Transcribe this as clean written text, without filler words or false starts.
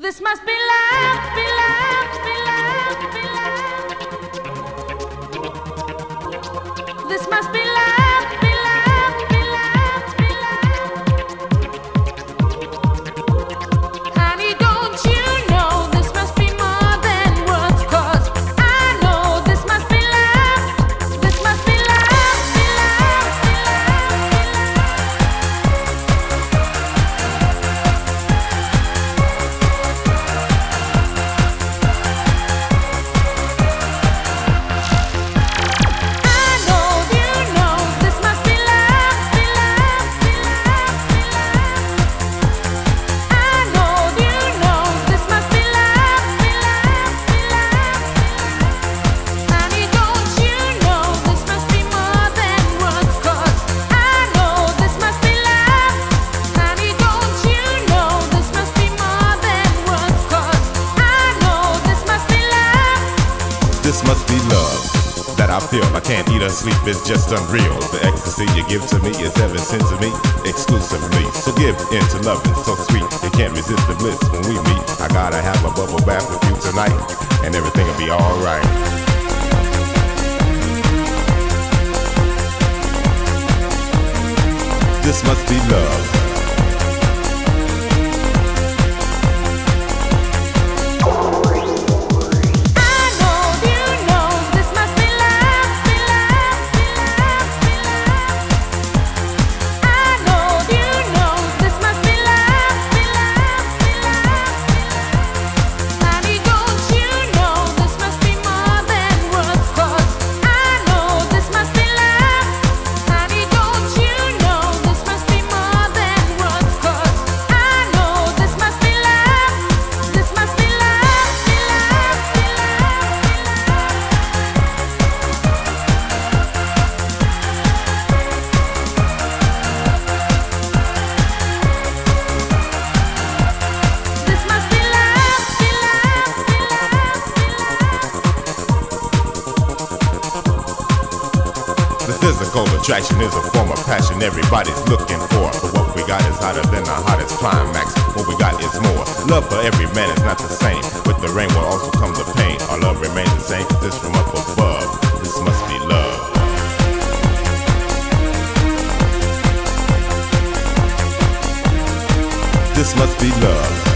This must be love, be love, be love, be love. This must be love, be love, be love, be love. Honey, don't you know this must be more than words? 'Cause I know this must be love. This must be love, be love, be This must be love that I feel. I can't eat or sleep, it's just unreal. The ecstasy you give to me is heaven sent to me exclusively. So give in to loving so sweet. You can't resist the bliss when we meet. I gotta have a bubble bath with you tonight, and everything will be alright. This must be love. Physical attraction is a form of passion everybody's looking for. But what we got is hotter than the hottest climax. What we got is more. Love for every man is not the same. With the rain will also come the pain. Our love remains the same, 'cause this from up above. This must be love. This must be love.